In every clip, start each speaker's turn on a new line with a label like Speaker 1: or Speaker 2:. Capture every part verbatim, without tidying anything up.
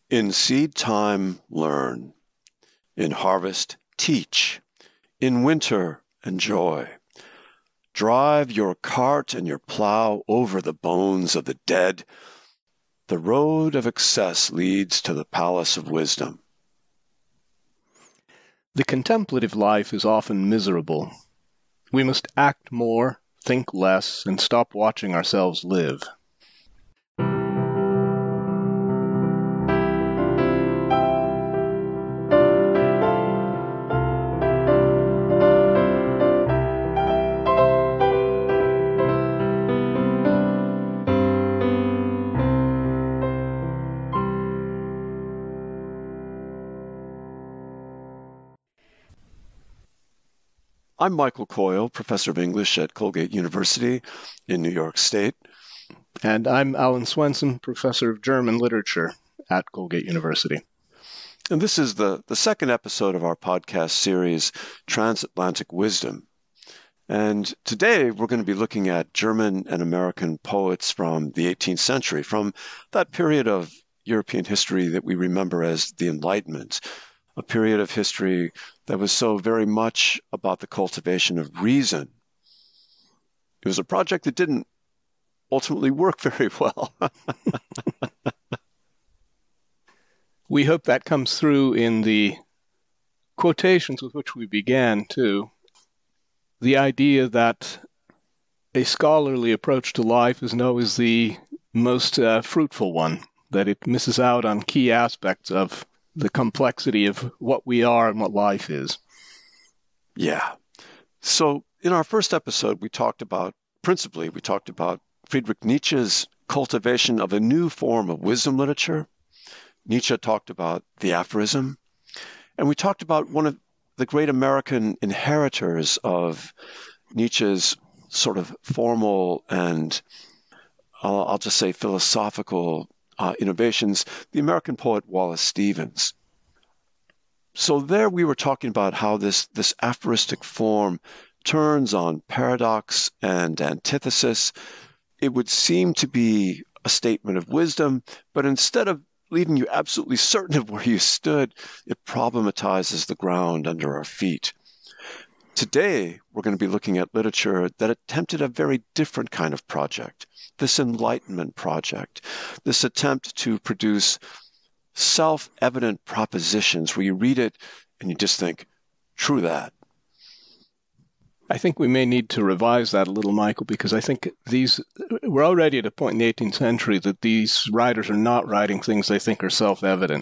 Speaker 1: In seed time, learn. In harvest, teach. In winter, enjoy. Drive your cart and your plow over the bones of the dead. The road of excess leads to the palace of wisdom.
Speaker 2: The contemplative life is often miserable. We must act more, think less, and stop watching ourselves live.
Speaker 1: I'm Michael Coyle, professor of English at Colgate University in New York State.
Speaker 2: And I'm Alan Swenson, professor of German literature at Colgate University.
Speaker 1: And this is the, the second episode of our podcast series, Transatlantic Wisdom. And today we're going to be looking at German and American poets from the eighteenth century, from that period of European history that we remember as the Enlightenment, a period of history that was so very much about the cultivation of reason. It was a project that didn't ultimately work very well.
Speaker 2: We hope that comes through in the quotations with which we began, too. The idea that a scholarly approach to life isn't always the most uh, fruitful one, that it misses out on key aspects of the complexity of what we are and what life is.
Speaker 1: Yeah. So in our first episode, we talked about, principally, we talked about Friedrich Nietzsche's cultivation of a new form of wisdom literature. Nietzsche talked about the aphorism. And we talked about one of the great American inheritors of Nietzsche's sort of formal and, uh, I'll just say, philosophical uh, innovations, the American poet Wallace Stevens. So there we were talking about how this, this aphoristic form turns on paradox and antithesis. It would seem to be a statement of wisdom, but instead of leaving you absolutely certain of where you stood, it problematizes the ground under our feet. Today, we're going to be looking at literature that attempted a very different kind of project, this Enlightenment project, this attempt to produce self-evident propositions where you read it and you just think, true that.
Speaker 2: I think we may need to revise that a little, Michael, because I think these we're already at a point in the eighteenth century that these writers are not writing things they think are self-evident.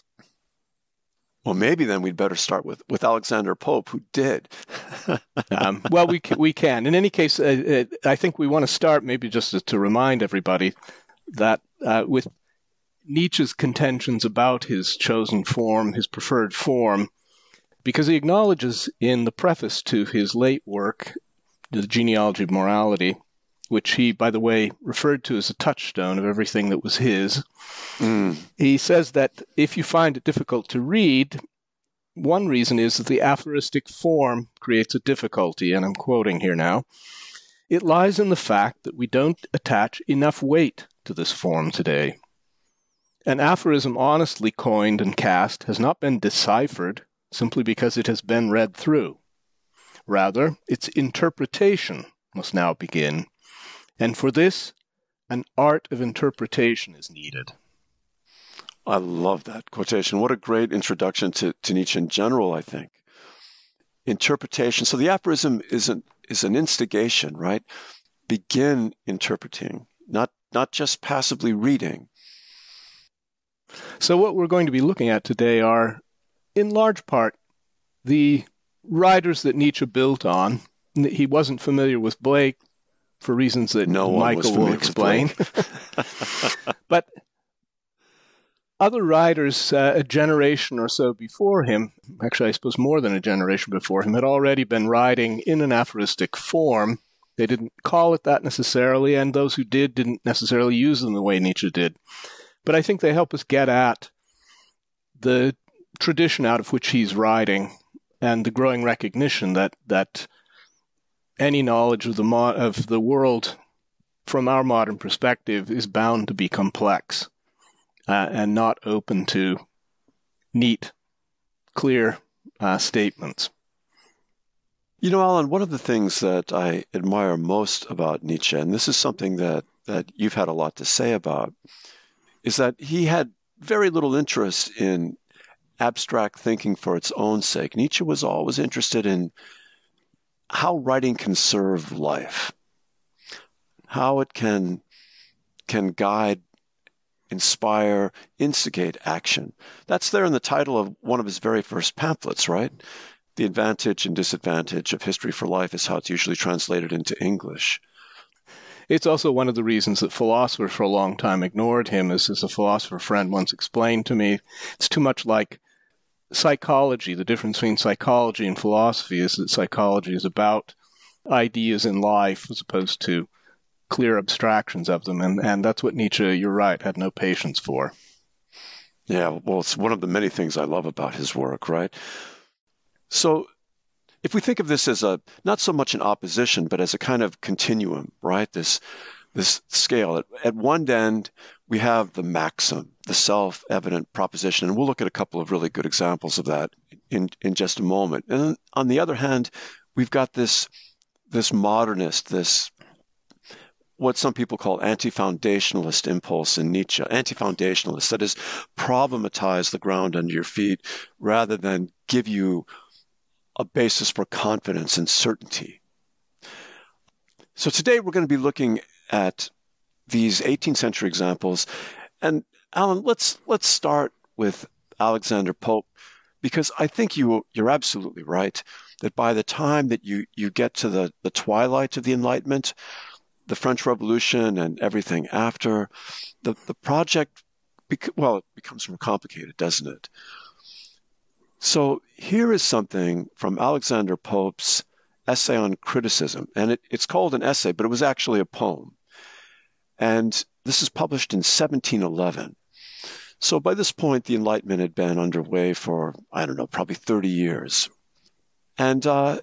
Speaker 1: Well, maybe then we'd better start with, with Alexander Pope, who did.
Speaker 2: um, well, we can, we can. In any case, uh, uh, I think we want to start maybe just to, to remind everybody that uh, with Nietzsche's contentions about his chosen form, his preferred form, because he acknowledges in the preface to his late work, The Genealogy of Morality, which he, by the way, referred to as a touchstone of everything that was his, mm. he says that if you find it difficult to read, one reason is that the aphoristic form creates a difficulty, and I'm quoting here now. It lies in the fact that we don't attach enough weight to this form today. An aphorism honestly coined and cast has not been deciphered simply because it has been read through. Rather, its interpretation must now begin, and for this, an art of interpretation is needed.
Speaker 1: I love that quotation. What a great introduction to, to Nietzsche in general, I think. Interpretation. So the aphorism is an, is an instigation, right? Begin interpreting, not, not just passively reading.
Speaker 2: So what we're going to be looking at today are, in large part, the writers that Nietzsche built on. He wasn't familiar with Blake for reasons that
Speaker 1: no
Speaker 2: Michael will explain. But other writers, uh, a generation or so before him, actually I suppose more than a generation before him, had already been writing in an aphoristic form. They didn't call it that necessarily, and those who did didn't necessarily use them the way Nietzsche did. But I think they help us get at the tradition out of which he's writing and the growing recognition that that any knowledge of the mo- of the world from our modern perspective is bound to be complex. uh, and not open to neat, clear uh, statements.
Speaker 1: You know, Alan, one of the things that I admire most about Nietzsche, and this is something that, that you've had a lot to say about, is that he had very little interest in abstract thinking for its own sake. Nietzsche was always interested in how writing can serve life, how it can, can guide, inspire, instigate action. That's there in the title of one of his very first pamphlets, right? The Advantage and Disadvantage of History for Life is how it's usually translated into English.
Speaker 2: It's also one of the reasons that philosophers for a long time ignored him, as, as a philosopher friend once explained to me. It's too much like psychology. The difference between psychology and philosophy is that psychology is about ideas in life as opposed to clear abstractions of them. And, and that's what Nietzsche, you're right, had no patience for.
Speaker 1: Yeah, well, it's one of the many things I love about his work, right? So if we think of this as a, not so much an opposition, but as a kind of continuum, right? This, this scale. At, at one end, we have the maxim, the self-evident proposition, and we'll look at a couple of really good examples of that in, in just a moment. And then on the other hand, we've got this, this modernist, this what some people call anti-foundationalist impulse in Nietzsche. Anti-foundationalist, that is, problematize the ground under your feet rather than give you a basis for confidence and certainty. So today we're going to be looking at these eighteenth century examples. And Alan, let's let's start with Alexander Pope, because I think you you're absolutely right that by the time that you you get to the the twilight of the Enlightenment, the French Revolution and everything after, the the project bec- well, it becomes more complicated, doesn't it? So here is something from Alexander Pope's essay on criticism, and it, it's called an essay, but it was actually a poem. And this is published in seventeen eleven. So by this point, the Enlightenment had been underway for, I don't know, probably thirty years. And uh,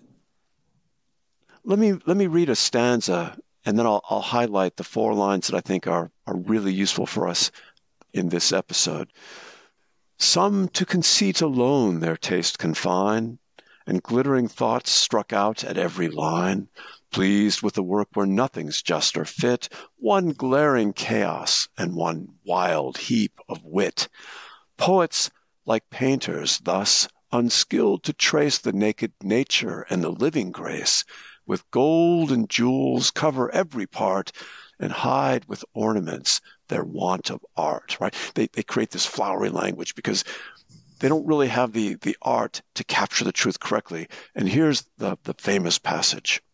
Speaker 1: let me let me read a stanza, and then I'll, I'll highlight the four lines that I think are, are really useful for us in this episode. Some to conceit alone their taste confine, and glittering thoughts struck out at every line, pleased with the work where nothing's just or fit, one glaring chaos and one wild heap of wit. Poets, like painters, thus, unskilled to trace the naked nature and the living grace, with gold and jewels cover every part, and hide with ornaments their want of art, right? They, they create this flowery language because they don't really have the, the art to capture the truth correctly. And here's the, the famous passage.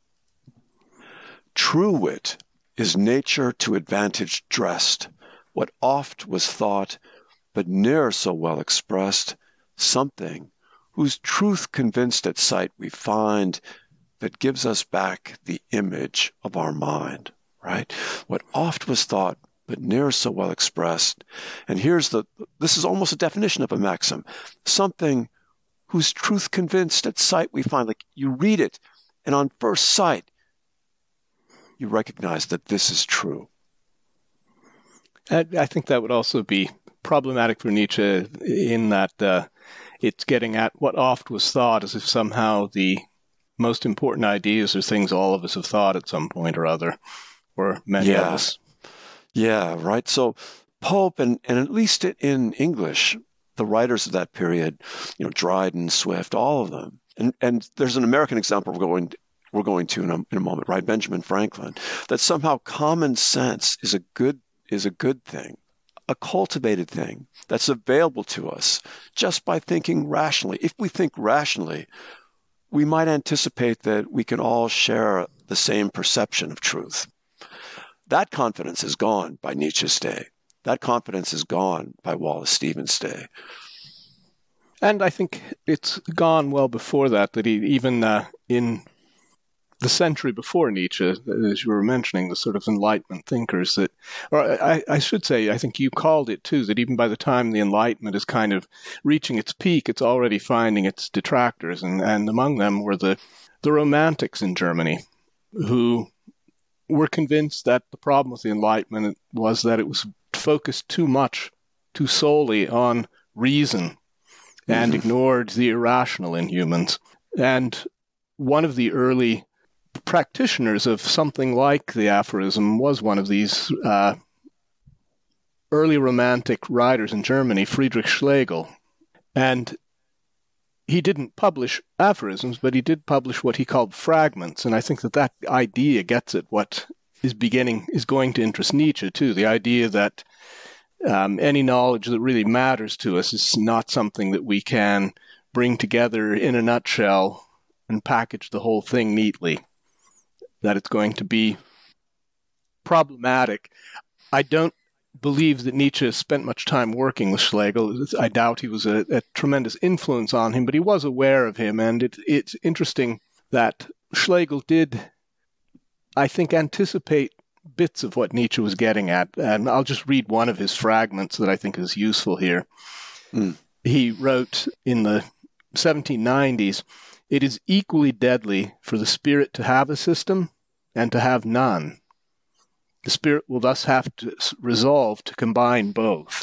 Speaker 1: True wit is nature to advantage dressed, what oft was thought, but ne'er so well expressed, something whose truth convinced at sight we find, that gives us back the image of our mind, right? What oft was thought, but ne'er so well expressed. And here's the, this is almost a definition of a maxim, something whose truth convinced at sight we find. Like you read it, and on first sight, you recognize that this is true.
Speaker 2: I think that would also be problematic for Nietzsche in that uh, it's getting at what oft was thought, as if somehow the most important ideas are things all of us have thought at some point or other, or many
Speaker 1: yeah.
Speaker 2: of us.
Speaker 1: Yeah, right. So Pope, and, and at least in English, the writers of that period, you know, Dryden, Swift, all of them. And and there's an American example we're going we're going to in a, in a moment, right? Benjamin Franklin. That somehow common sense is a good is a good thing, a cultivated thing that's available to us just by thinking rationally. If we think rationally, we might anticipate that we can all share the same perception of truth. That confidence is gone by Nietzsche's day. That confidence is gone by Wallace Stevens' day.
Speaker 2: And I think it's gone well before that, that he, even uh, in the century before Nietzsche, as you were mentioning, the sort of Enlightenment thinkers that, or I, I should say, I think you called it too, that even by the time the Enlightenment is kind of reaching its peak, it's already finding its detractors. And, and among them were the, the Romantics in Germany, who were convinced that the problem with the Enlightenment was that it was focused too much too solely on reason and mm-hmm. ignored the irrational in humans. And one of the early practitioners of something like the aphorism was one of these uh, early romantic writers in Germany, Friedrich Schlegel. And he didn't publish aphorisms, but he did publish what he called fragments. And I think that that idea gets at what is beginning, is going to interest Nietzsche too. The idea that um, any knowledge that really matters to us is not something that we can bring together in a nutshell and package the whole thing neatly. That it's going to be problematic. I don't believe that Nietzsche spent much time working with Schlegel. I doubt he was a, a tremendous influence on him, but he was aware of him. And it, it's interesting that Schlegel did, I think, anticipate bits of what Nietzsche was getting at. And I'll just read one of his fragments that I think is useful here. Mm. He wrote in the seventeen nineties, "It is equally deadly for the spirit to have a system and to have none. The spirit will thus have to resolve to combine both."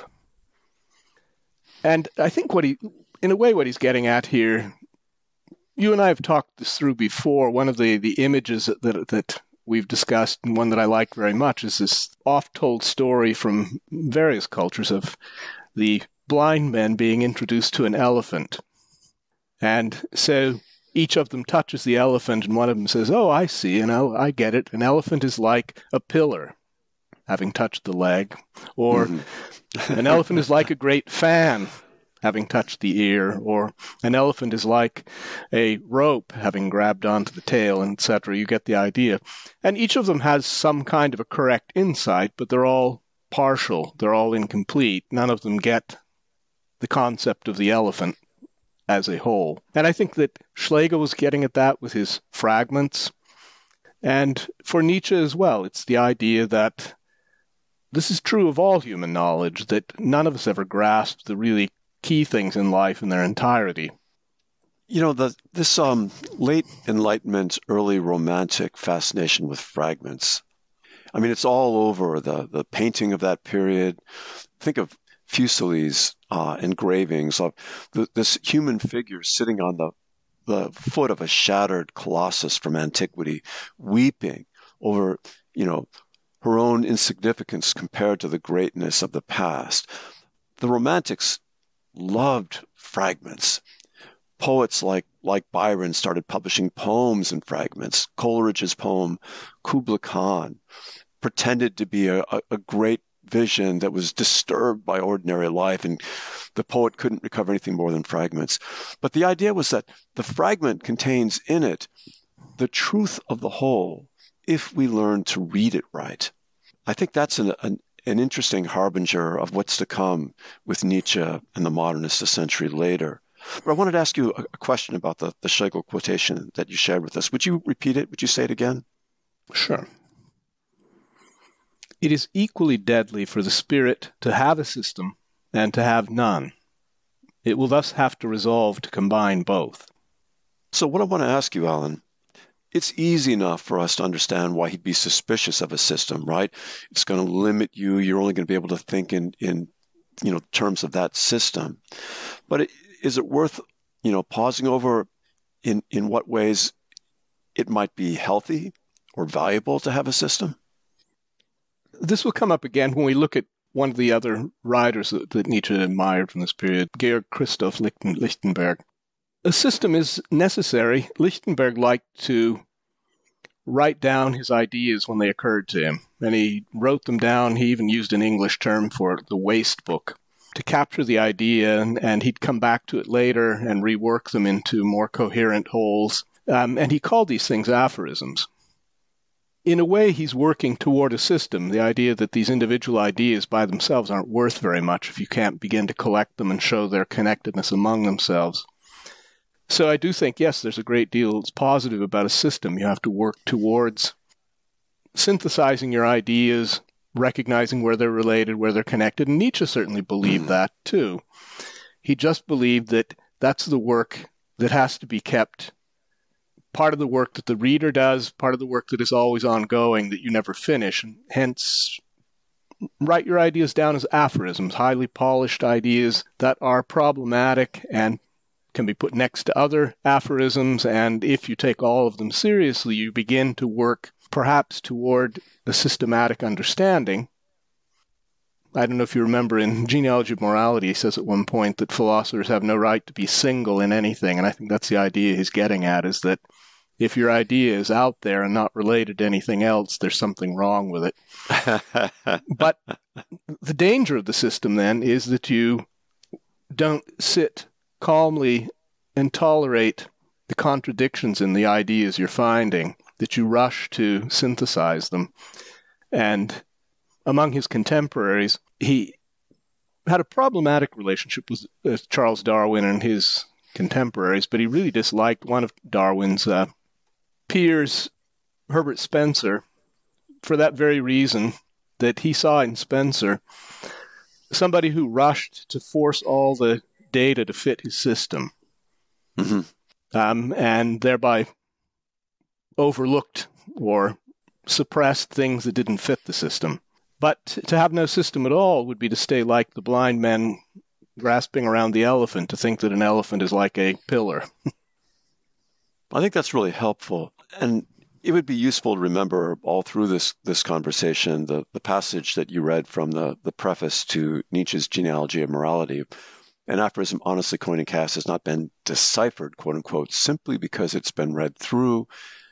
Speaker 2: And I think what he, in a way, what he's getting at here, you and I have talked this through before. One of the, the images that, that, that we've discussed, and one that I like very much, is this oft-told story from various cultures of the blind men being introduced to an elephant. And so each of them touches the elephant, and one of them says, "Oh, I see, and I, I get it. An elephant is like a pillar," having touched the leg. Or mm-hmm. an elephant is like a great fan, having touched the ear. Or an elephant is like a rope, having grabbed onto the tail, et cetera. You get the idea. And each of them has some kind of a correct insight, but they're all partial. They're all incomplete. None of them get the concept of the elephant as a whole. And I think that Schlegel was getting at that with his fragments. And for Nietzsche as well, it's the idea that this is true of all human knowledge, that none of us ever grasp the really key things in life in their entirety.
Speaker 1: You know, the, this um, late Enlightenment, early Romantic fascination with fragments, I mean, it's all over the, the painting of that period. Think of Fuseli's uh, engravings of the, this human figure sitting on the, the foot of a shattered colossus from antiquity, weeping over, you know, her own insignificance compared to the greatness of the past. The Romantics loved fragments. Poets like, like Byron started publishing poems in fragments. Coleridge's poem, Kubla Khan, pretended to be a, a, a great vision that was disturbed by ordinary life, and the poet couldn't recover anything more than fragments. But the idea was that the fragment contains in it the truth of the whole if we learn to read it right. I think that's an, an, an interesting harbinger of what's to come with Nietzsche and the modernists a century later. But I wanted to ask you a, a question about the, the Schlegel quotation that you shared with us. Would you repeat it? Would you say it again?
Speaker 2: Sure. "It is equally deadly for the spirit to have a system and to have none. It will thus have to resolve to combine both."
Speaker 1: So what I want to ask you, Alan, it's easy enough for us to understand why he'd be suspicious of a system, right? It's going to limit you. You're only going to be able to think in, in you know, terms of that system. But it, is it worth, you know, pausing over in, in what ways it might be healthy or valuable to have a system?
Speaker 2: This will come up again when we look at one of the other writers that, that Nietzsche admired from this period, Georg Christoph Lichten, Lichtenberg. A system is necessary. Lichtenberg liked to write down his ideas when they occurred to him, and he wrote them down. He even used an English term for the waste book to capture the idea, and, and he'd come back to it later and rework them into more coherent wholes. Um, and he called these things aphorisms. In a way, he's working toward a system, the idea that these individual ideas by themselves aren't worth very much if you can't begin to collect them and show their connectedness among themselves. So I do think, yes, there's a great deal that's positive about a system. You have to work towards synthesizing your ideas, recognizing where they're related, where they're connected. And Nietzsche certainly believed that, too. He just believed that that's the work that has to be kept, part of the work that the reader does, part of the work that is always ongoing, that you never finish. And hence, write your ideas down as aphorisms, highly polished ideas that are problematic and can be put next to other aphorisms. And if you take all of them seriously, you begin to work perhaps toward a systematic understanding. I don't know if you remember in Genealogy of Morality, he says at one point that philosophers have no right to be single in anything. And I think that's the idea he's getting at, is that if your idea is out there and not related to anything else, there's something wrong with it. But the danger of the system then is that you don't sit calmly and tolerate the contradictions in the ideas you're finding, that you rush to synthesize them. And among his contemporaries, he had a problematic relationship with uh, Charles Darwin and his contemporaries, but he really disliked one of Darwin's uh, peers, Herbert Spencer, for that very reason, that he saw in Spencer somebody who rushed to force all the data to fit his system, mm-hmm. um, and thereby overlooked or suppressed things that didn't fit the system. But to have no system at all would be to stay like the blind men grasping around the elephant, to think that an elephant is like a pillar.
Speaker 1: I think that's really helpful. And it would be useful to remember all through this this conversation the, the passage that you read from the, the preface to Nietzsche's Genealogy of Morality. An aphorism honestly coined and cast has not been deciphered, quote unquote, simply because it's been read through.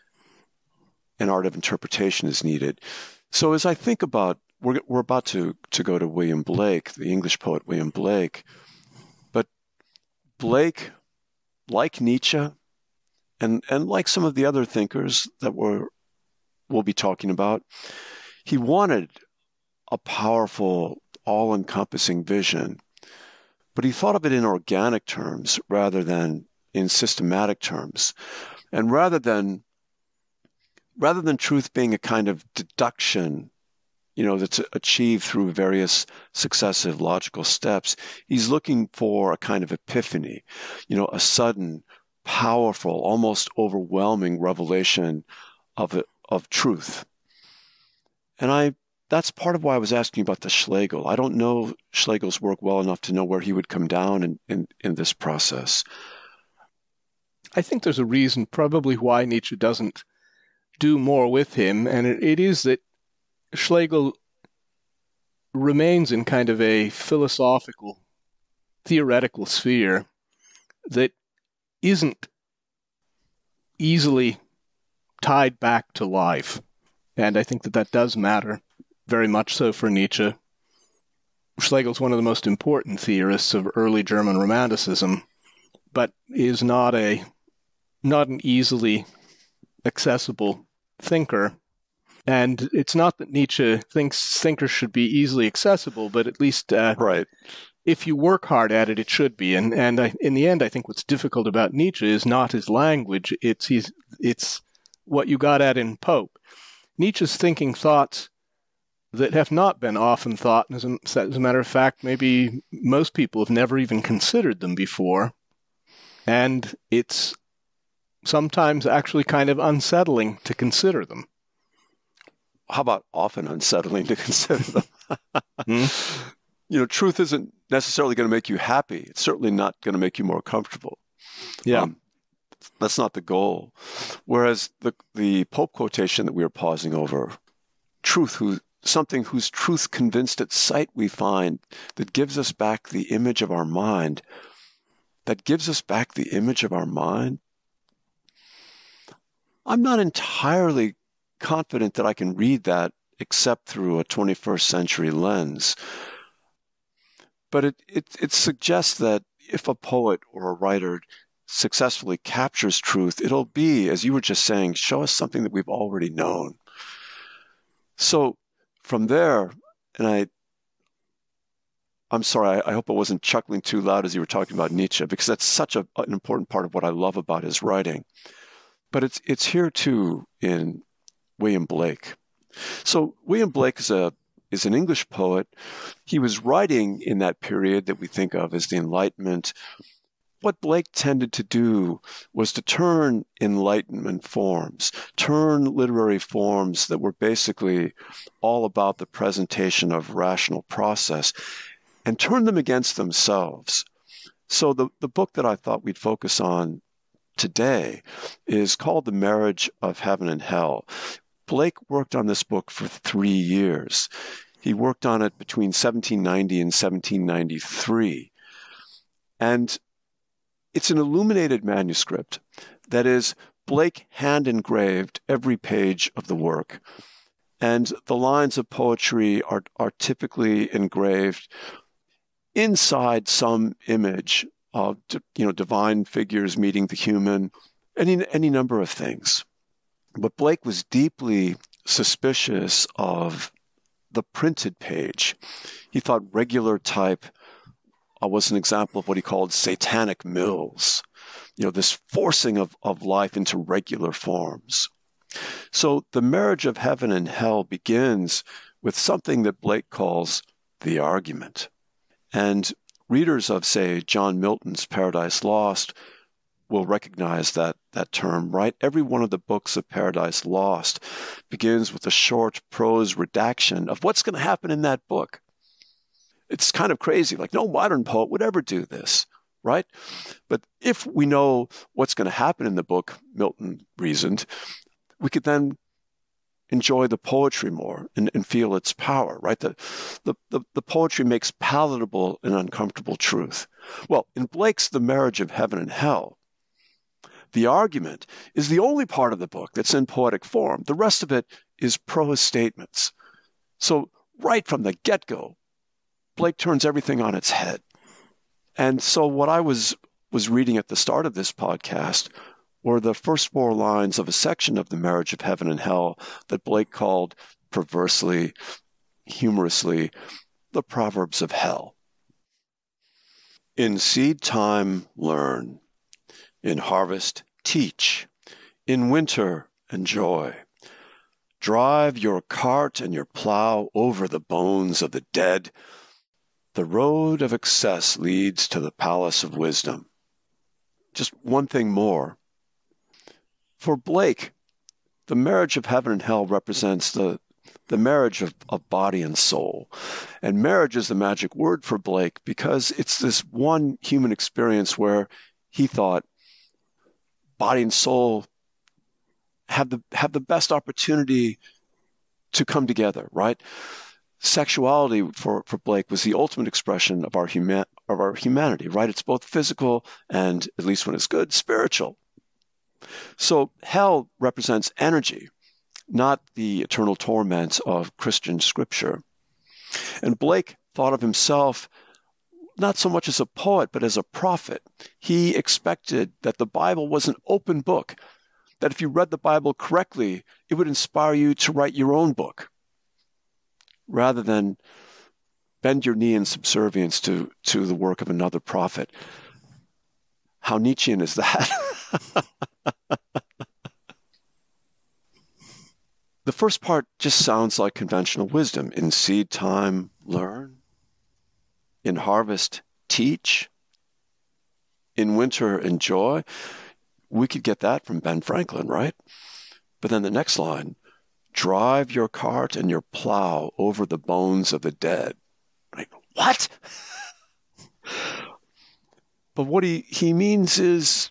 Speaker 1: An art of interpretation is needed. So as I think about, we're, we're about to, to go to William Blake, the English poet William Blake. But Blake, like Nietzsche, And and like some of the other thinkers that we're, we'll be talking about, he wanted a powerful, all-encompassing vision, but he thought of it in organic terms rather than in systematic terms. And rather than rather than truth being a kind of deduction, you know, that's achieved through various successive logical steps, he's looking for a kind of epiphany, you know, a sudden, powerful, almost overwhelming revelation of of truth. And I that's part of why I was asking about the Schlegel. I don't know Schlegel's work well enough to know where he would come down in, in, in this process.
Speaker 2: I think there's a reason probably why Nietzsche doesn't do more with him, and it, it is that Schlegel remains in kind of a philosophical, theoretical sphere that isn't easily tied back to life. And I think that that does matter, very much so for Nietzsche. Schlegel's one of the most important theorists of early German Romanticism, but is not a not an easily accessible thinker. And it's not that Nietzsche thinks thinkers should be easily accessible, but at least uh,
Speaker 1: right.
Speaker 2: if you work hard at it, it should be. And and I, in the end, I think what's difficult about Nietzsche is not his language; it's his, it's what you got at in Pope. Nietzsche's thinking thoughts that have not been often thought, and as a, as a matter of fact, maybe most people have never even considered them before. And it's sometimes actually kind of unsettling to consider them.
Speaker 1: How about often unsettling to consider them? hmm? You know, truth isn't necessarily going to make you happy. It's certainly not going to make you more comfortable.
Speaker 2: Yeah.
Speaker 1: Um, that's not the goal. Whereas the the Pope quotation that we were pausing over, truth, who something whose truth convinced at sight we find, that gives us back the image of our mind, that gives us back the image of our mind. I'm not entirely confident that I can read that except through a twenty-first century lens. But it, it, it suggests that if a poet or a writer successfully captures truth, it'll be, as you were just saying, show us something that we've already known. So from there, and I, I'm sorry, I, I hope I wasn't chuckling too loud as you were talking about Nietzsche, because that's such a, an important part of what I love about his writing. But it's it's here too in William Blake. So William Blake is a is an English poet. He was writing in that period that we think of as the Enlightenment. what Blake tended to do was to turn Enlightenment forms, turn literary forms that were basically all about the presentation of rational process, and turn them against themselves. So the, the book that I thought we'd focus on today is called The Marriage of Heaven and Hell. Blake worked on this book for three years. He worked on it between seventeen ninety and seventeen ninety-three. And it's an illuminated manuscript. That is, Blake hand-engraved every page of the work. And the lines of poetry are, are typically engraved inside some image of, you know, divine figures meeting the human, any, any number of things. But Blake was deeply suspicious of the printed page. He thought regular type uh, was an example of what he called satanic mills, you know, this forcing of, of life into regular forms. So the marriage of heaven and hell begins with something that Blake calls the argument. And readers of, say, John Milton's Paradise Lost will recognize that, that term, right? Every one of the books of Paradise Lost begins with a short prose redaction of what's going to happen in that book. It's kind of crazy. Like, no modern poet would ever do this, right? But if we know what's going to happen in the book, Milton reasoned, we could then enjoy the poetry more and, and feel its power, right? The, the, the, the poetry makes palatable an uncomfortable truth. Well, in Blake's The Marriage of Heaven and Hell, the argument is the only part of the book that's in poetic form. The rest of it is prose statements. So right from the get-go, Blake turns everything on its head. And so what I was, was reading at the start of this podcast were the first four lines of a section of The Marriage of Heaven and Hell that Blake called, perversely, humorously, the Proverbs of Hell. In seed time, learn. In harvest, teach. In winter, enjoy. Drive your cart and your plow over the bones of the dead. The road of excess leads to the palace of wisdom. Just one thing more. For Blake, the marriage of heaven and hell represents the, the marriage of, of body and soul. And marriage is the magic word for Blake because it's this one human experience where he thought body and soul have the, have the best opportunity to come together, right? Sexuality for, for Blake was the ultimate expression of our, human, of our humanity, right? It's both physical and, at least when it's good, spiritual. So hell represents energy, not the eternal torment of Christian scripture. And Blake thought of himself not so much as a poet, but as a prophet. He expected that the Bible was an open book, that if you read the Bible correctly, it would inspire you to write your own book, rather than bend your knee in subservience to, to the work of another prophet. How Nietzschean is that? The first part just sounds like conventional wisdom. In seed time, learn. In harvest, teach. In winter, enjoy. We could get that from Ben Franklin, right? But then the next line, drive your cart and your plow over the bones of the dead. Like, what? But what he, he means is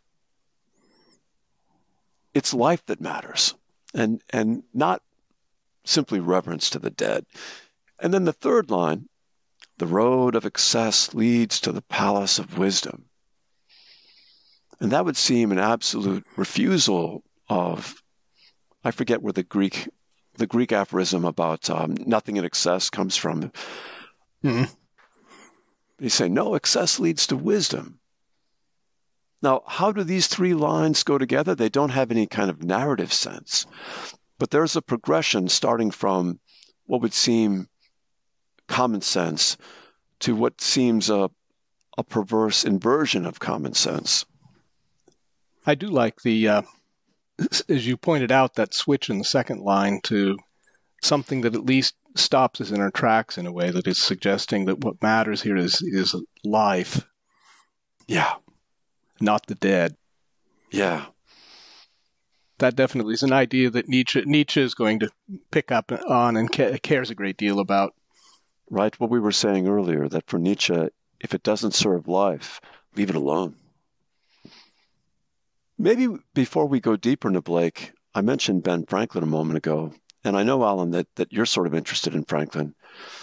Speaker 1: it's life that matters, and, and not simply reverence to the dead. And then the third line, the road of excess leads to the palace of wisdom. And that would seem an absolute refusal of, I forget where the Greek the Greek aphorism about um, nothing in excess comes from. Mm-hmm. They say, no, excess leads to wisdom. Now, how do these three lines go together? They don't have any kind of narrative sense. But there's a progression starting from what would seem common sense to what seems a, a perverse inversion of common sense.
Speaker 2: I do like the, uh, as you pointed out, that switch in the second line to something that at least stops us in our tracks in a way that is suggesting that what matters here is, is life.
Speaker 1: Yeah.
Speaker 2: not the dead.
Speaker 1: Yeah.
Speaker 2: That definitely is an idea that Nietzsche Nietzsche is going to pick up on and ca- cares a great deal about.
Speaker 1: Right. What we were saying earlier, that for Nietzsche, if it doesn't serve life, leave it alone. Maybe before we go deeper into Blake, I mentioned Ben Franklin a moment ago, and I know, Alan, that, that you're sort of interested in Franklin.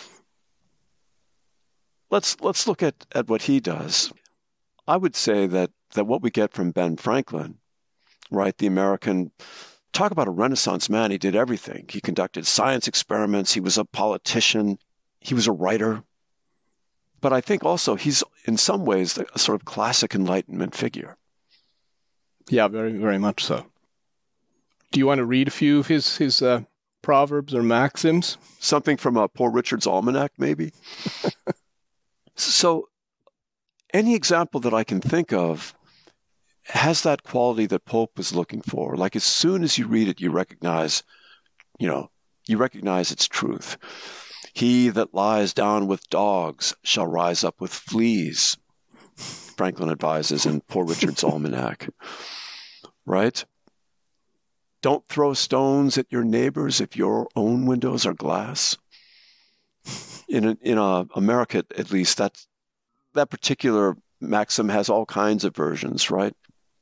Speaker 1: Let's let's look at, at what he does. I would say that, that what we get from Ben Franklin, right, the American, talk about a Renaissance man, he did everything. He conducted science experiments, he was a politician, he was a writer. But I think also he's, in some ways, a sort of classic Enlightenment figure.
Speaker 2: Yeah, very, very much so. Do you want to read a few of his, his uh, proverbs or maxims?
Speaker 1: Something from a Poor Richard's Almanac, maybe? So any example that I can think of has that quality that Pope was looking for. Like as soon as you read it, you recognize, you know, you recognize its truth. He that lies down with dogs shall rise up with fleas, Franklin advises in Poor Richard's Almanac. Right? Don't throw stones at your neighbors if your own windows are glass. In a, in a, America, at least, that that particular maxim has all kinds of versions, right?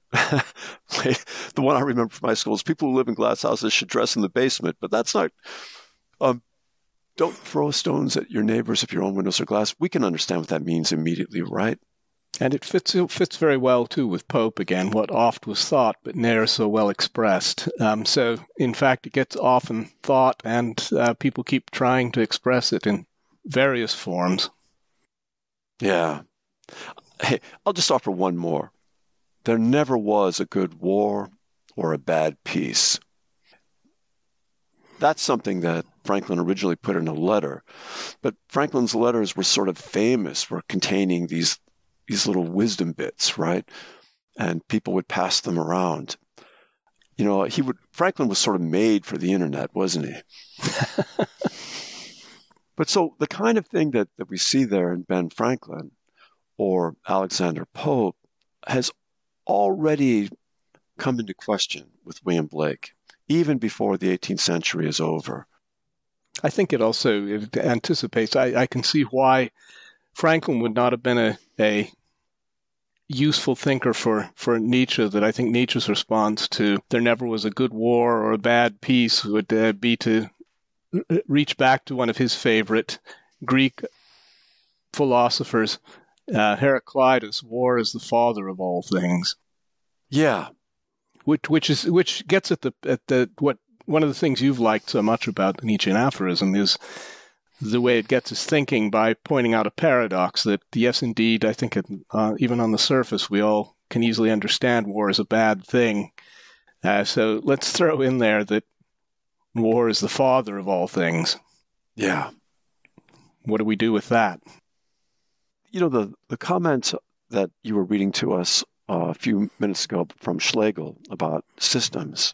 Speaker 1: The one I remember from my school is people who live in glass houses should dress in the basement, but that's not. Um, don't throw stones at your neighbors if your own windows are glass. We can understand what that means immediately, right?
Speaker 2: And it fits it fits very well, too, with Pope, again, what oft was thought, but ne'er so well expressed. Um, so, in fact, it gets often thought, and uh, people keep trying to express it in various forms.
Speaker 1: Yeah. Hey, I'll just offer one more. There never was a good war or a bad peace. That's something that Franklin originally put in a letter. But Franklin's letters were sort of famous for containing these these little wisdom bits, right? And people would pass them around. You know, he would Franklin was sort of made for the internet, wasn't he? But so the kind of thing that, that we see there in Ben Franklin or Alexander Pope has already come into question with William Blake, even before the eighteenth century is over.
Speaker 2: I think it also it anticipates, I, I can see why Franklin would not have been a, a useful thinker for, for Nietzsche, that I think Nietzsche's response to there never was a good war or a bad peace would uh, be to reach back to one of his favorite Greek philosophers, uh, Heraclitus, war is the father of all things.
Speaker 1: Yeah.
Speaker 2: Which which is which gets at the at the what one of the things you've liked so much about the Nietzschean aphorism is the way it gets us thinking by pointing out a paradox that, yes, indeed, I think it, uh, even on the surface, we all can easily understand war is a bad thing. Uh, so let's throw in there that war is the father of all things.
Speaker 1: Yeah.
Speaker 2: What do we do with that?
Speaker 1: You know, the, the comment that you were reading to us uh, a few minutes ago from Schlegel about systems,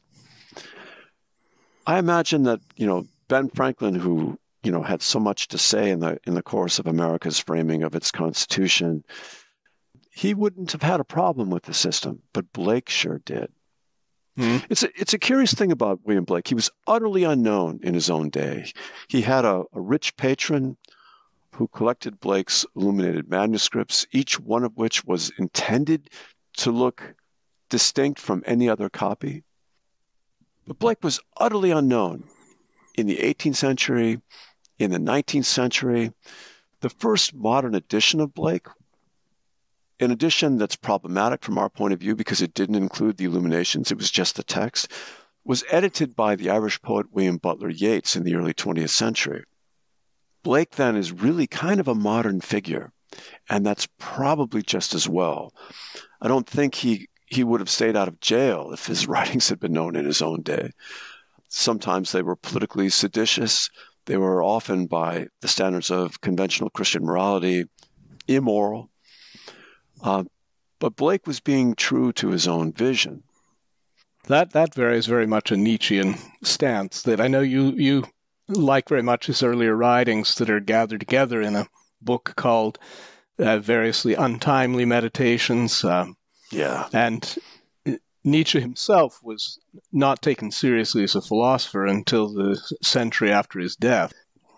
Speaker 1: I imagine that, you know, Ben Franklin, who you know, had so much to say in the in the course of America's framing of its Constitution, he wouldn't have had a problem with the system, but Blake sure did. Mm-hmm. It's a, it's a curious thing about William Blake. He was utterly unknown in his own day. He had a, a rich patron who collected Blake's illuminated manuscripts, each one of which was intended to look distinct from any other copy. But Blake was utterly unknown in the eighteenth century, in the nineteenth century. The first modern edition of Blake, an edition that's problematic from our point of view because it didn't include the illuminations, it was just the text, was edited by the Irish poet William Butler Yeats in the early twentieth century. Blake then is really kind of a modern figure, and that's probably just as well. I don't think he, he would have stayed out of jail if his writings had been known in his own day. Sometimes they were politically seditious. They were often, by the standards of conventional Christian morality, immoral. Uh, but Blake was being true to his own vision.
Speaker 2: That that varies very much a Nietzschean stance that I know you, you like very much his earlier writings that are gathered together in a book called uh, Variously Untimely Meditations. Uh,
Speaker 1: Yeah.
Speaker 2: And Nietzsche himself was not taken seriously as a philosopher until the century after his death.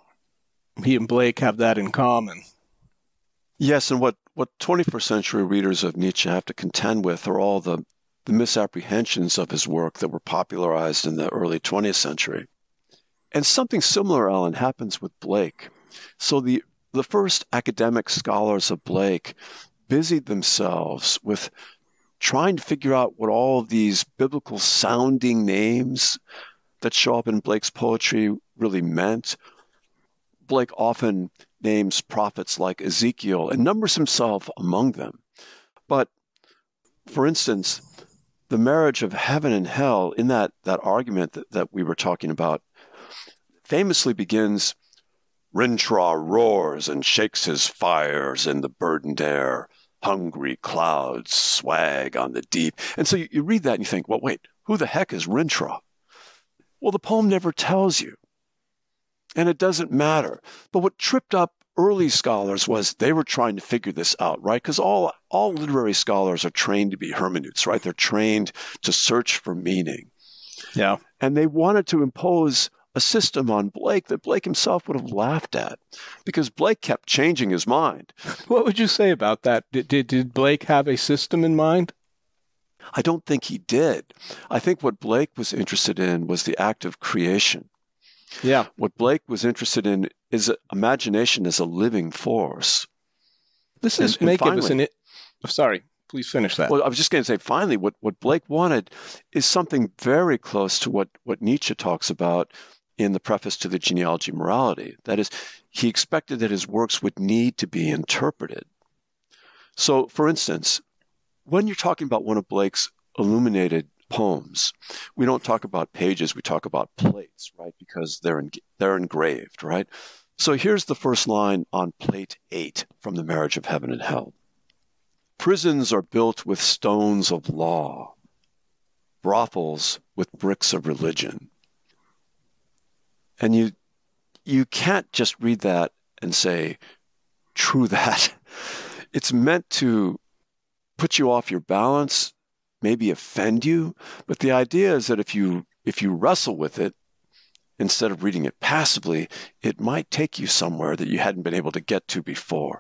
Speaker 2: He and Blake have that in common.
Speaker 1: Yes, and what, what twenty-first century readers of Nietzsche have to contend with are all the, the misapprehensions of his work that were popularized in the early twentieth century. And something similar, Alan, happens with Blake. So the, the first academic scholars of Blake busied themselves with trying to figure out what all of these biblical sounding names that show up in Blake's poetry really meant. Blake often names prophets like Ezekiel and numbers himself among them. But, for instance, the marriage of heaven and hell, in that, that argument that, that we were talking about, famously begins, Rintrah roars and shakes his fires in the burdened air. Hungry clouds swag on the deep. And so you, you read that and you think, well, wait, who the heck is Rintrah? Well, the poem never tells you. And it doesn't matter. But what tripped up early scholars was they were trying to figure this out, right? Because all, all literary scholars are trained to be hermeneutes, right? They're trained to search for meaning.
Speaker 2: Yeah.
Speaker 1: And they wanted to impose a system on Blake that Blake himself would have laughed at, because Blake kept changing his mind.
Speaker 2: What would you say about that? Did, did, did Blake have a system in mind?
Speaker 1: I don't think he did. I think what Blake was interested in was the act of creation.
Speaker 2: Yeah.
Speaker 1: What Blake was interested in is imagination as a living force.
Speaker 2: This is
Speaker 1: and,
Speaker 2: may
Speaker 1: and
Speaker 2: give
Speaker 1: finally,
Speaker 2: us an... It, oh, sorry, please finish that.
Speaker 1: Well, I was just going to say, finally, what, what Blake wanted is something very close to what, what Nietzsche talks about in the preface to the Genealogy of Morality. That is, he expected that his works would need to be interpreted. So, for instance, when you're talking about one of Blake's illuminated poems, we don't talk about pages, we talk about plates, right? Because they're en- they're engraved, right? So here's the first line on plate eight from The Marriage of Heaven and Hell. Prisons are built with stones of law, brothels with bricks of religion. And you you can't just read that and say, true that. It's meant to put you off your balance, maybe offend you, but the idea is that if you if you wrestle with it, instead of reading it passively, it might take you somewhere that you hadn't been able to get to before.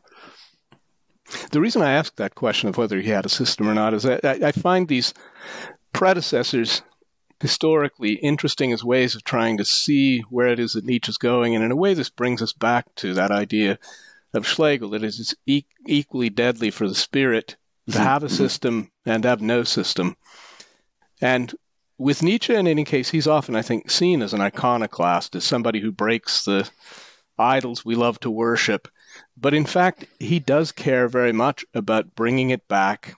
Speaker 2: The reason I asked that question of whether he had a system or not is that I, I find these predecessors historically interesting as ways of trying to see where it is that Nietzsche's going. And in a way, this brings us back to that idea of Schlegel, that it is e- equally deadly for the spirit to have a system and have no system. And with Nietzsche, in any case, he's often, I think, seen as an iconoclast, as somebody who breaks the idols we love to worship. But in fact, he does care very much about bringing it back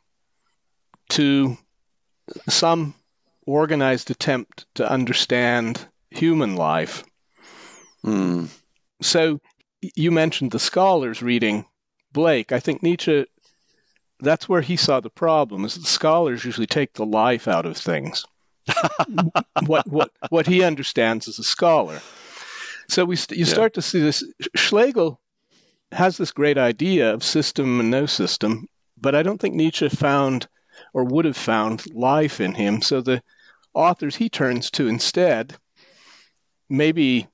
Speaker 2: to some organized attempt to understand human life.
Speaker 1: Mm.
Speaker 2: So you mentioned the scholars reading Blake. I think Nietzsche, that's where he saw the problem, is that the scholars usually take the life out of things. what what what he understands as a scholar. So we st- you yeah. start to see this. Schlegel has this great idea of system and no system, but I don't think Nietzsche found or would have found life in him. So the authors he turns to instead maybe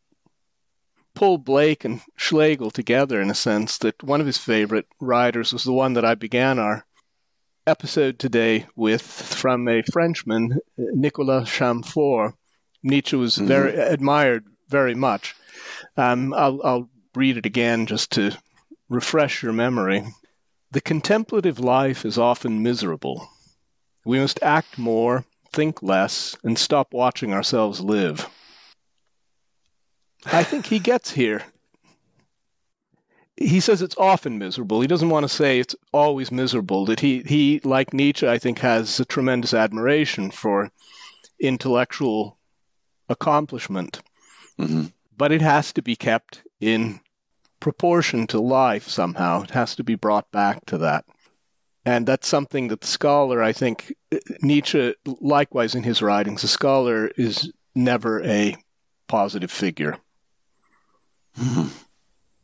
Speaker 2: pull Blake and Schlegel together in a sense. That one of his favorite writers was the one that I began our episode today with, from a Frenchman, Nicolas Chamfort. Nietzsche was mm-hmm. very admired very much. Um, I'll, I'll read it again just to refresh your memory. The contemplative life is often miserable. We must act more, think less, and stop watching ourselves live. I think he gets here. He says it's often miserable. He doesn't want to say it's always miserable. That he, he, like Nietzsche, I think, has a tremendous admiration for intellectual accomplishment. Mm-hmm. But it has to be kept in proportion to life somehow. It has to be brought back to that. And that's something that the scholar, I think, Nietzsche, likewise in his writings, the scholar is never a positive figure.
Speaker 1: Mm-hmm.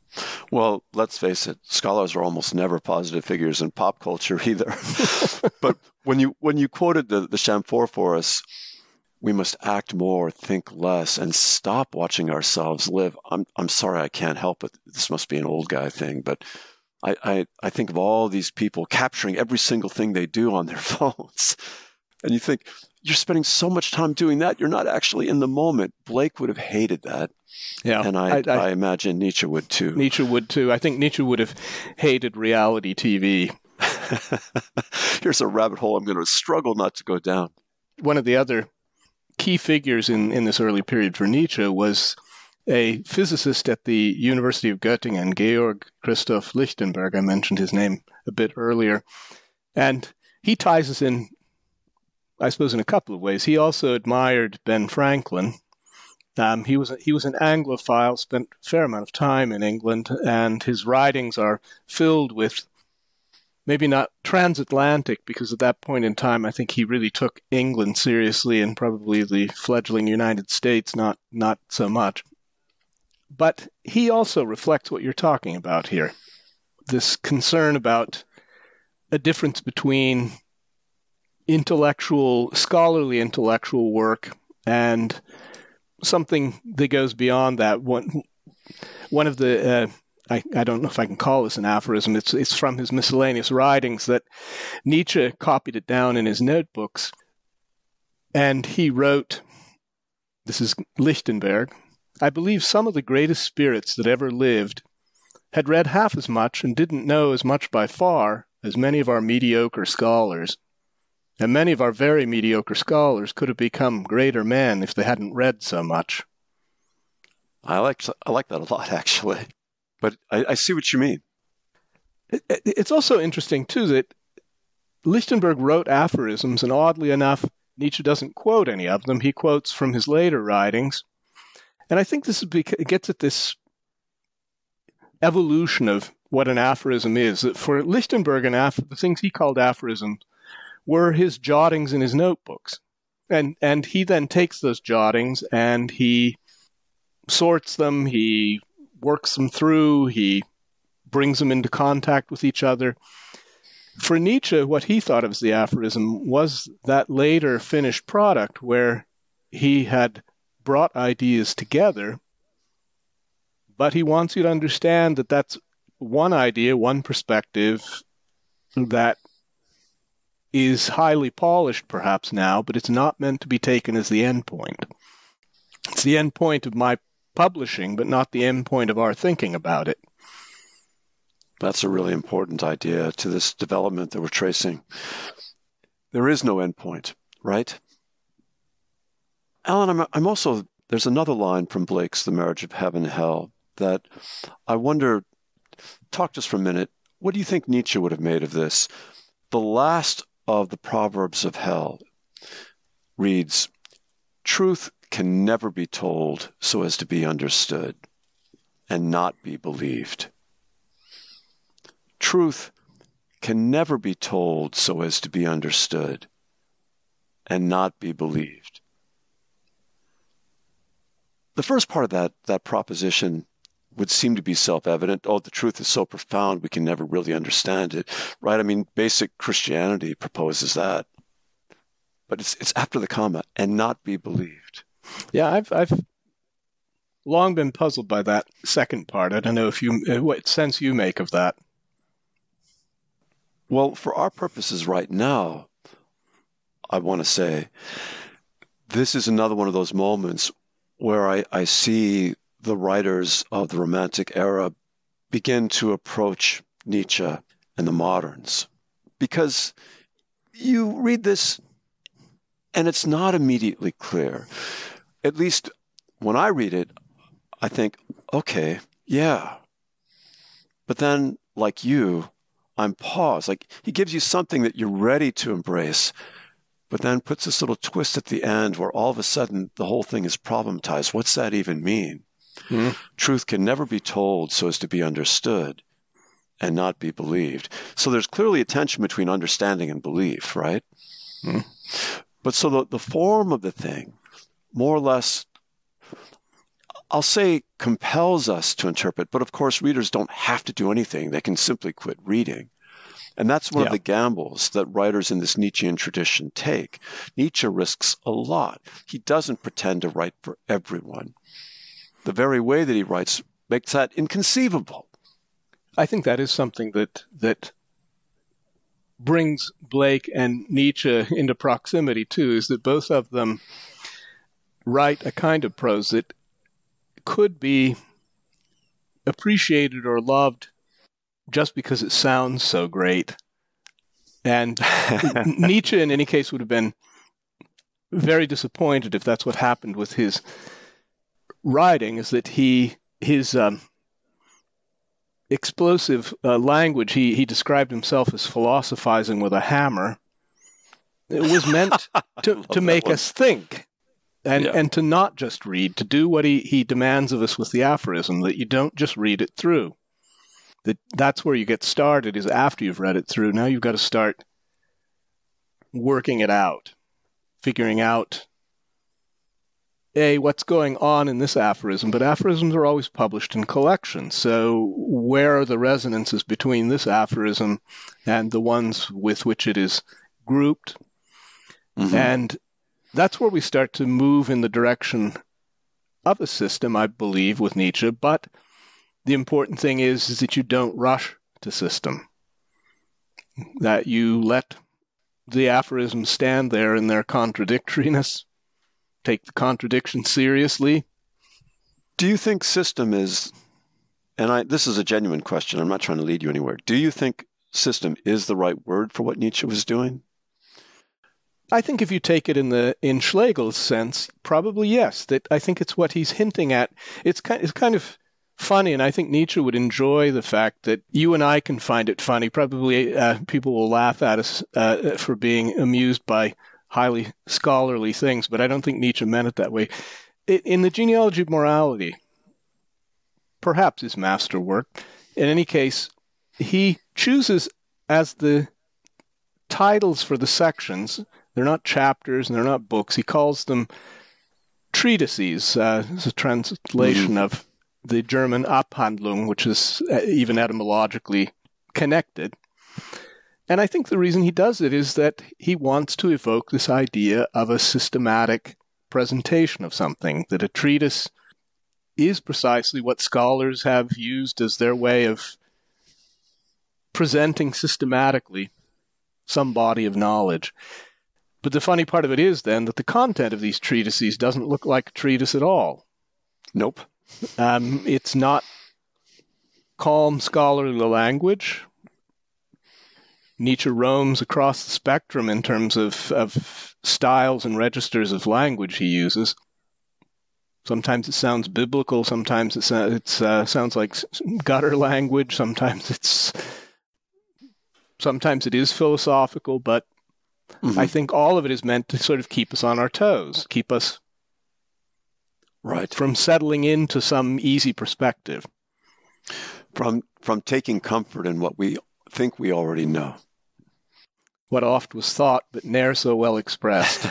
Speaker 1: Well, let's face it, scholars are almost never positive figures in pop culture either. But when you when you quoted the, the Chamfort for us, we must act more, think less, and stop watching ourselves live. I'm I'm sorry, I can't help it. This must be an old guy thing, but I, I, I think of all these people capturing every single thing they do on their phones. And you think, you're spending so much time doing that, you're not actually in the moment. Blake would have hated that.
Speaker 2: Yeah,
Speaker 1: and I, I,
Speaker 2: I,
Speaker 1: I imagine Nietzsche would too.
Speaker 2: Nietzsche would too. I think Nietzsche would have hated reality T V.
Speaker 1: Here's a rabbit hole I'm going to struggle not to go down.
Speaker 2: One of the other key figures in, in this early period for Nietzsche was a physicist at the University of Göttingen, Georg Christoph Lichtenberg. I mentioned his name a bit earlier. And he ties us in, I suppose, in a couple of ways. He also admired Ben Franklin. Um, he was he was an Anglophile, spent a fair amount of time in England, and his writings are filled with, maybe not transatlantic, because at that point in time, I think he really took England seriously, and probably the fledgling United States not not so much. But he also reflects what you're talking about here, this concern about a difference between intellectual, scholarly intellectual work and something that goes beyond that. One, one of the, uh, I, I don't know if I can call this an aphorism, it's, it's from his miscellaneous writings that Nietzsche copied it down in his notebooks. And he wrote, this is Lichtenberg, I believe some of the greatest spirits that ever lived had read half as much and didn't know as much by far as many of our mediocre scholars. And many of our very mediocre scholars could have become greater men if they hadn't read so much.
Speaker 1: I like I like that a lot, actually. But I, I see what you mean.
Speaker 2: It, it's also interesting, too, that Lichtenberg wrote aphorisms, and oddly enough, Nietzsche doesn't quote any of them. He quotes from his later writings. And I think this is because it gets at this evolution of what an aphorism is. That for Lichtenberg, an aph- the things he called aphorisms were his jottings in his notebooks. And and he then takes those jottings and he sorts them, he works them through, he brings them into contact with each other. For Nietzsche, what he thought of as the aphorism was that later finished product where he had brought ideas together, but he wants you to understand that that's one idea, one perspective that is highly polished perhaps now, but it's not meant to be taken as the end point. It's the end point of my publishing, but not the end point of our thinking about it.
Speaker 1: That's a really important idea to this development that we're tracing. There is no end point, right? Alan, I'm, I'm also, there's another line from Blake's The Marriage of Heaven and Hell that I wonder, talk to us for a minute. What do you think Nietzsche would have made of this? The last of the Proverbs of Hell reads, truth can never be told so as to be understood and not be believed. Truth can never be told so as to be understood and not be believed. The first part of that, that proposition would seem to be self-evident. Oh, the truth is so profound, we can never really understand it, right? I mean, basic Christianity proposes that. But it's it's after the comma, and not be believed.
Speaker 2: Yeah, I've I've long been puzzled by that second part. I don't know if you what sense you make of that.
Speaker 1: Well, for our purposes right now, I want to say this is another one of those moments where I, I see the writers of the Romantic era begin to approach Nietzsche and the moderns. Because you read this and it's not immediately clear. At least when I read it, I think, okay, yeah. But then, like you, I'm paused. Like, he gives you something that you're ready to embrace, but then puts this little twist at the end where all of a sudden the whole thing is problematized. What's that even mean? Mm-hmm. Truth can never be told so as to be understood and not be believed. So there's clearly a tension between understanding and belief, right? Mm-hmm. But so the, the form of the thing, more or less, I'll say compels us to interpret. But of course, readers don't have to do anything. They can simply quit reading. And that's one
Speaker 2: Yeah.
Speaker 1: of the gambles that writers in this Nietzschean tradition take. Nietzsche risks a lot. He doesn't pretend to write for everyone. The very way that he writes makes that inconceivable.
Speaker 2: I think that is something that that brings Blake and Nietzsche into proximity too, is that both of them write a kind of prose that could be appreciated or loved just because it sounds so great. And Nietzsche, in any case, would have been very disappointed if that's what happened with his writing, is that he his um, explosive uh, language, he, he described himself as philosophizing with a hammer. It was meant to, to make
Speaker 1: one.
Speaker 2: us think. And
Speaker 1: Yeah.
Speaker 2: and to not just read, to do what he, he demands of us with the aphorism, that you don't just read it through. That that's where you get started, is after you've read it through. Now you've got to start working it out, figuring out, A, what's going on in this aphorism. But aphorisms are always published in collections. So where are the resonances between this aphorism and the ones with which it is grouped?
Speaker 1: Mm-hmm.
Speaker 2: And that's where we start to move in the direction of a system, I believe, with Nietzsche. But the important thing is, is that you don't rush to system, that you let the aphorisms stand there in their contradictoriness, take the contradiction seriously.
Speaker 1: Do you think system is, and I, this is a genuine question, I'm not trying to lead you anywhere. Do you think system is the right word for what Nietzsche was doing?
Speaker 2: I think if you take it in the in Schlegel's sense, probably yes. That I think it's what he's hinting at. It's kind, it's kind of funny, and I think Nietzsche would enjoy the fact that you and I can find it funny. Probably uh, people will laugh at us uh, for being amused by highly scholarly things, but I don't think Nietzsche meant it that way. In the Genealogy of Morality, perhaps his masterwork, in any case, he chooses as the titles for the sections, they're not chapters and they're not books. He calls them treatises. Uh, it's a translation mm-hmm. of the German Abhandlung, which is even etymologically connected. And I think the reason he does it is that he wants to evoke this idea of a systematic presentation of something, that a treatise is precisely what scholars have used as their way of presenting systematically some body of knowledge. But the funny part of it is then that the content of these treatises doesn't look like a treatise at all.
Speaker 1: Nope.
Speaker 2: Um, it's not calm scholarly language. Nietzsche roams across the spectrum in terms of, of styles and registers of language he uses. Sometimes it sounds biblical, sometimes it it's, uh, sounds like gutter language, sometimes it's sometimes it is philosophical, but mm-hmm. I think all of it is meant to sort of keep us on our toes, keep us
Speaker 1: right
Speaker 2: from settling into some easy perspective.
Speaker 1: From from taking comfort in what we think we already know.
Speaker 2: What oft was thought, but ne'er so well expressed.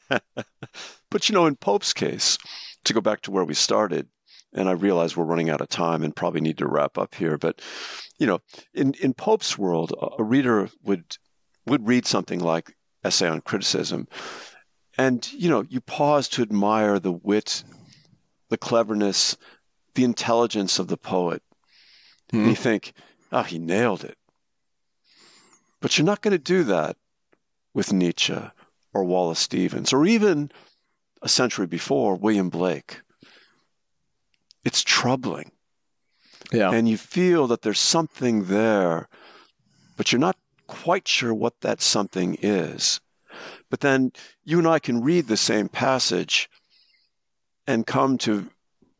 Speaker 1: But you know, in Pope's case, to go back to where we started, and I realize we're running out of time and probably need to wrap up here, but you know, in, in Pope's world, a reader would would read something like Essay on Criticism, and you know, you pause to admire the wit, the cleverness, the intelligence of the poet. Hmm. And you think, oh, he nailed it. But you're not going to do that with Nietzsche or Wallace Stevens, or even a century before, William Blake. It's troubling.
Speaker 2: Yeah.
Speaker 1: And you feel that there's something there, but you're not quite sure what that something is. But then you and I can read the same passage and come to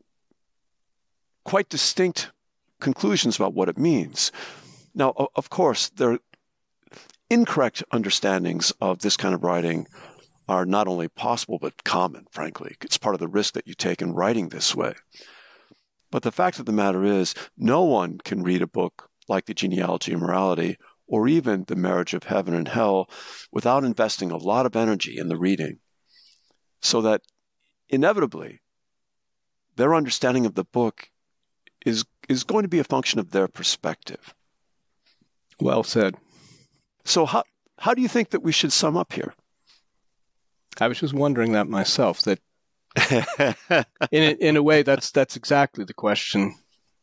Speaker 1: quite distinct conclusions about what it means. Now, of course, there are incorrect understandings of this kind of writing are not only possible, but common, frankly. It's part of the risk that you take in writing this way. But the fact of the matter is, no one can read a book like The Genealogy of Morality or even The Marriage of Heaven and Hell without investing a lot of energy in the reading. So that inevitably, their understanding of the book is is going to be a function of their perspective.
Speaker 2: Well said.
Speaker 1: So how how do you think that we should sum up here?
Speaker 2: I was just wondering that myself, that in a, in a way, that's that's exactly the question.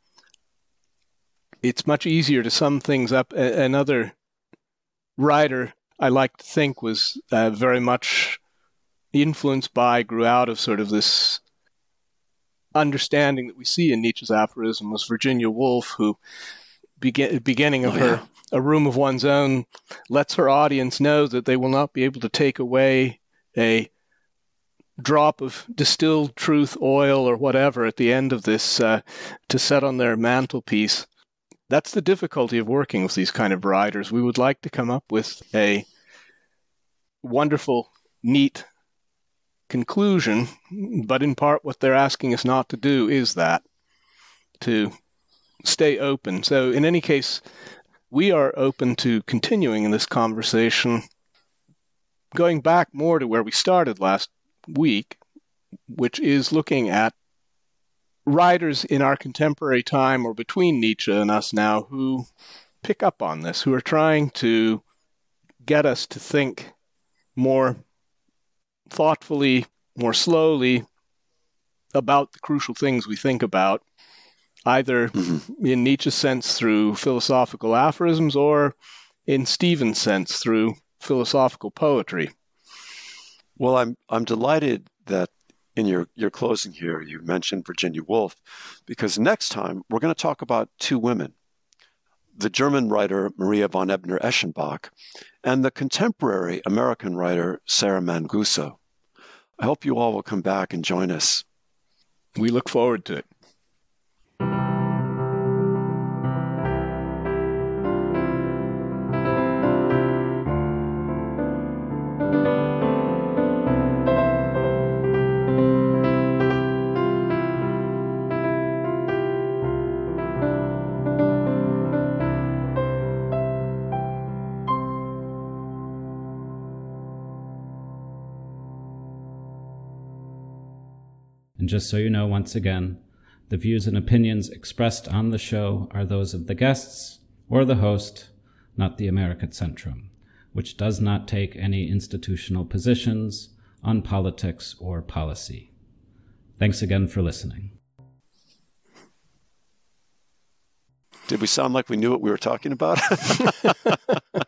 Speaker 2: It's much easier to sum things up. A- another writer I like to think was uh, very much influenced by, grew out of sort of this understanding that we see in Nietzsche's aphorism, was Virginia Woolf, who, begin, beginning of
Speaker 1: oh,
Speaker 2: her
Speaker 1: yeah.
Speaker 2: A Room of One's Own, lets her audience know that they will not be able to take away a drop of distilled truth oil or whatever at the end of this uh, to set on their mantelpiece. That's the difficulty of working with these kind of writers. We would like to come up with a wonderful, neat conclusion, but in part what they're asking us not to do is that, to stay open. So in any case, we are open to continuing in this conversation, going back more to where we started last week, which is looking at writers in our contemporary time or between Nietzsche and us now who pick up on this, who are trying to get us to think more thoughtfully, more slowly about the crucial things we think about, either mm-hmm. in Nietzsche's sense through philosophical aphorisms or in Stephen's sense through philosophical poetry.
Speaker 1: Well, I'm I'm delighted that in your, your closing here, you mentioned Virginia Woolf, because next time we're going to talk about two women, the German writer Maria von Ebner-Eschenbach and the contemporary American writer Sarah Manguso. I hope you all will come back and join us.
Speaker 2: We look forward to it.
Speaker 3: And just so you know, once again, the views and opinions expressed on the show are those of the guests or the host, not the American Centrum, which does not take any institutional positions on politics or policy. Thanks again for listening.
Speaker 1: Did we sound like we knew what we were talking about?